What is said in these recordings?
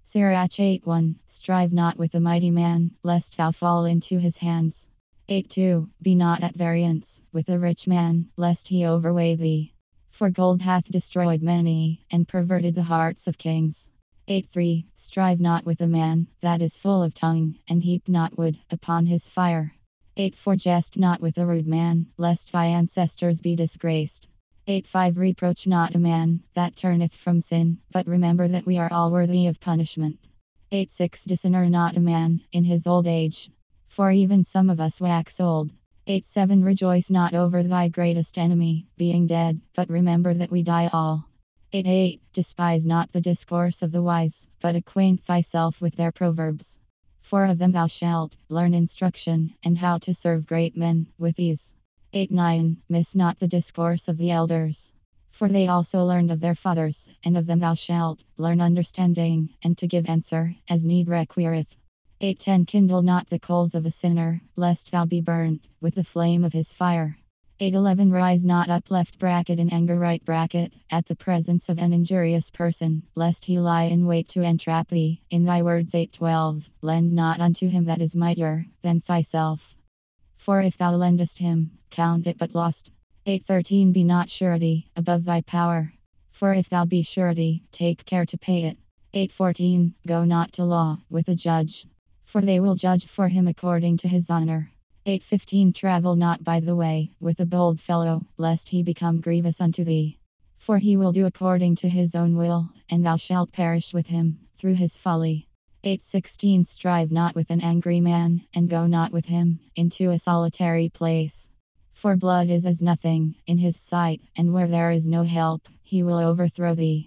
Sirach 8:1. Strive not with a mighty man, lest thou fall into his hands. 8:2. Be not at variance with a rich man, lest he overweigh thee. For gold hath destroyed many, and perverted the hearts of kings. 8:3. Strive not with a man that is full of tongue, and heap not wood upon his fire. 8:4. Jest not with a rude man, lest thy ancestors be disgraced. 8:5. Reproach not a man that turneth from sin, but remember that we are all worthy of punishment. 8:6. Dishonor not a man in his old age, for even some of us wax old. 8:7. Rejoice not over thy greatest enemy being dead, but remember that we die all. 8:8. Despise not the discourse of the wise, but acquaint thyself with their proverbs. For of them thou shalt learn instruction, and how to serve great men with ease. 8:9. Miss not the discourse of the elders, for they also learned of their fathers, and of them thou shalt learn understanding, and to give answer, as need requireth. 8:10. Kindle not the coals of a sinner, lest thou be burnt with the flame of his fire. 8:11. Rise not up left bracket in anger right bracket, at the presence of an injurious person, lest he lie in wait to entrap thee in thy words. 8:12. Lend not unto him that is mightier than thyself, for if thou lendest him, count it but lost. 8:13. Be not surety above thy power, for if thou be surety, take care to pay it. 8:14. Go not to law with a judge, for they will judge for him according to his honor. 8:15. Travel not by the way with a bold fellow, lest he become grievous unto thee, for he will do according to his own will, and thou shalt perish with him through his folly. 8:16. Strive not with an angry man, and go not with him into a solitary place, for blood is as nothing in his sight, and where there is no help, he will overthrow thee.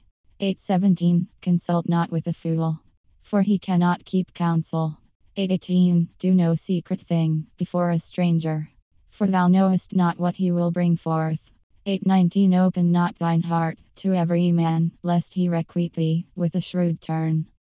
8:17. Consult not with a fool, for he cannot keep counsel. 8:18. Do no secret thing before a stranger, for thou knowest not what he will bring forth. 8:19. Open not thine heart to every man, lest he requite thee with a shrewd turn.